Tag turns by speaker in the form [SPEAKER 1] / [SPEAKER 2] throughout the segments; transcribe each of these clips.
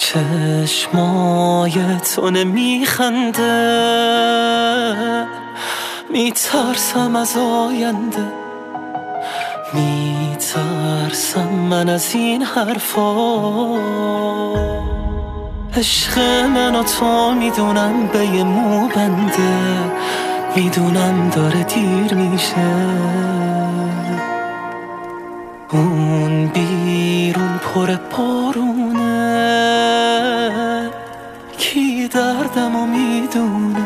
[SPEAKER 1] چشمای تو نمیخنده، میترسم از آینده، میترسم من از این حرفا. عشق من و تو میدونم به یه مو بنده، میدونم داره دیر میشه. اون بیرون پر بارونه، کی دردمو میدونه.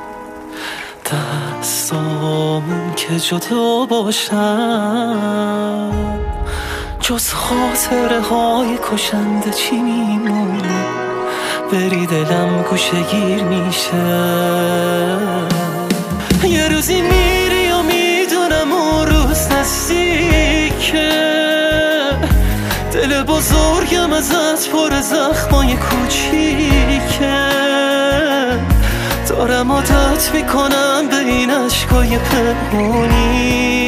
[SPEAKER 1] دستامون که جدا باشن، جز خاطره های کشنده چی میمونه؟ بری دلم گوشه گیر میشه. یه روزی میری و میدونم اون روز نزدیکه، دل بزرگم ازت پر زخمای کوچیکه. دارم عادت میکنم به این عشقای پنهونی،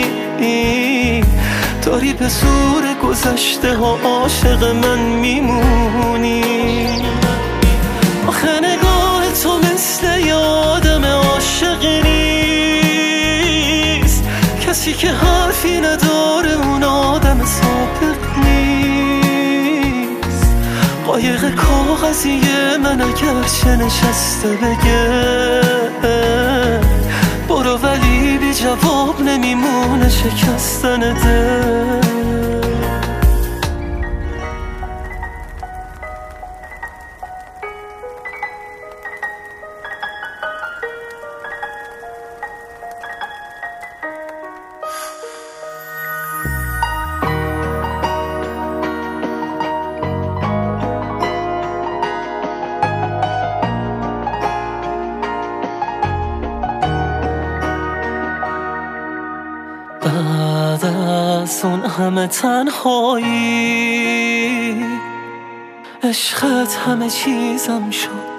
[SPEAKER 1] داری به زور گذشته ها عاشق من میمونی. آخه نگاه تو مثل یه آدم عاشق نیست، کسی که حرفی نداره اون آدم سابق نیست. قایق کاغذیه من اگرچه نشسته بگه برو، ولی بی جواب نمیمونه شکستن دل. بعد از اون همه تنهایی، عشقت همه چیزم شد.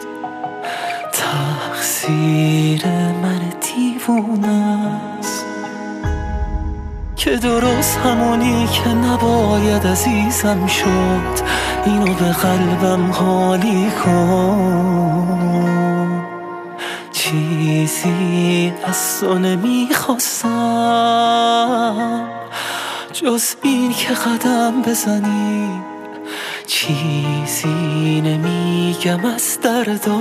[SPEAKER 1] تقصیر من دیوونه است که درست همونی که نباید عزیزم شد. اینو به قلبم حالی کن، چیزی از تو نمیخواستم جز این که قدم بزنی. چیزی نمیگم از دردا،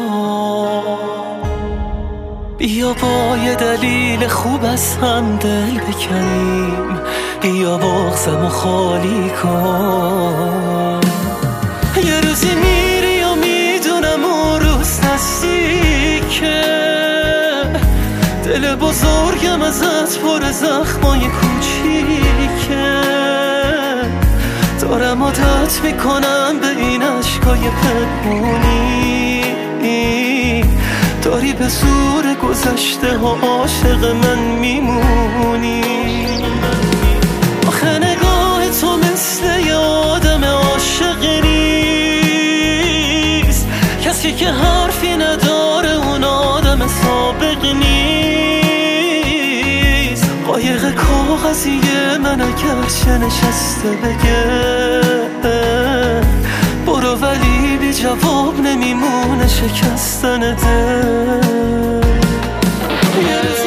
[SPEAKER 1] بیا با یه دلیل خوب از هم دل بکنیم. بیا بغضمو خالی کن. یه روزی میری و میدونم اون روز نزدیکه، دل بزرگم ازت پر زخمای کوچیکه. دارم عادت میکنم به این عشقای پنهونی، داری به زور گذشته ها عاشق من میمونی. آخه نگاه تو مثل یه آدم عاشق نیست، کسی که حرفی نداره اون آدم سابق نیست. قایق کاغذیه من اگرچه نشسته بگه برو، ولی بی جواب نمیمونه شکستن دل.